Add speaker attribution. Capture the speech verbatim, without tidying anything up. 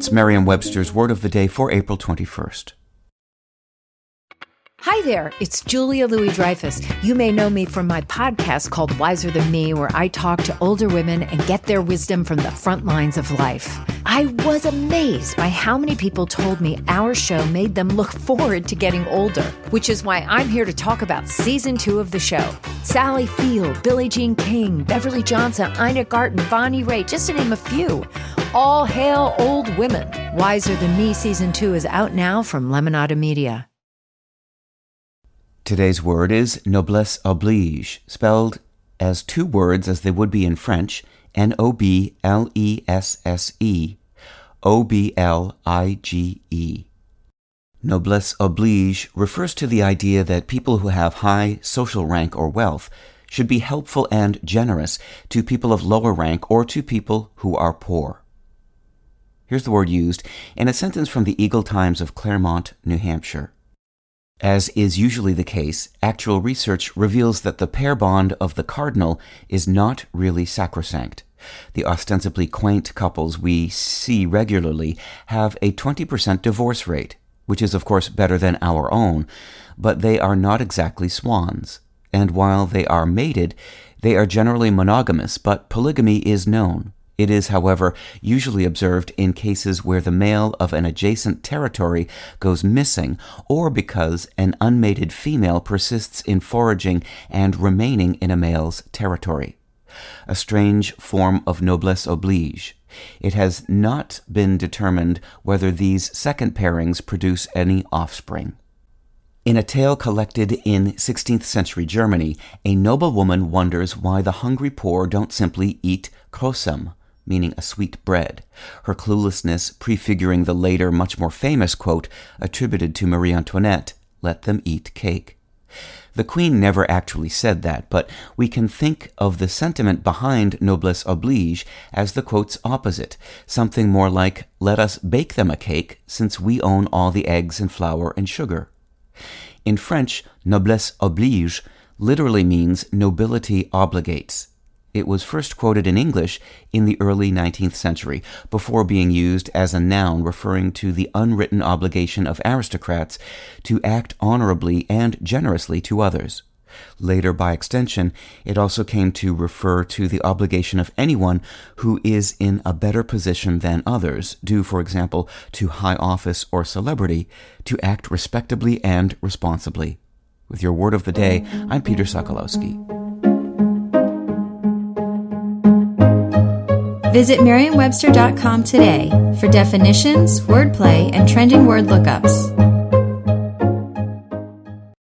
Speaker 1: That's Merriam-Webster's Word of the Day for April twenty-first.
Speaker 2: Hi there, it's Julia Louis-Dreyfus. You may know me from my podcast called Wiser Than Me, where I talk to older women and get their wisdom from the front lines of life. I was amazed by how many people told me our show made them look forward to getting older, which is why I'm here to talk about season two of the show. Sally Field, Billie Jean King, Beverly Johnson, Ina Garten, Bonnie Raitt, just to name a few. All hail old women. Wiser Than Me season two is out now from Lemonada Media.
Speaker 1: Today's word is noblesse oblige, spelled as two words as they would be in French, N O B L E S S E, O B L I G E. Noblesse oblige refers to the idea that people who have high social rank or wealth should be helpful and generous to people of lower rank or to people who are poor. Here's the word used in a sentence from the Eagle Times of Claremont, New Hampshire. As is usually the case, actual research reveals that the pair bond of the cardinal is not really sacrosanct. The ostensibly quaint couples we see regularly have a twenty percent divorce rate, which is of course better than our own, but they are not exactly swans. And while they are mated, they are generally monogamous, but polygamy is known. It is, however, usually observed in cases where the male of an adjacent territory goes missing or because an unmated female persists in foraging and remaining in a male's territory. A strange form of noblesse oblige. It has not been determined whether these second pairings produce any offspring. In a tale collected in sixteenth century Germany, a noblewoman wonders why the hungry poor don't simply eat Krossem, meaning a sweet bread, her cluelessness prefiguring the later, much more famous quote attributed to Marie Antoinette, "Let them eat cake." The Queen never actually said that, but we can think of the sentiment behind noblesse oblige as the quote's opposite, something more like, "Let us bake them a cake, since we own all the eggs and flour and sugar." In French, noblesse oblige literally means nobility obligates. It was first quoted in English in the early nineteenth century, before being used as a noun referring to the unwritten obligation of aristocrats to act honorably and generously to others. Later, by extension, it also came to refer to the obligation of anyone who is in a better position than others, due, for example, to high office or celebrity, to act respectably and responsibly. With your word of the day, I'm Peter Sokolowski.
Speaker 3: Visit Merriam Webster dot com today for definitions, wordplay, and trending word lookups.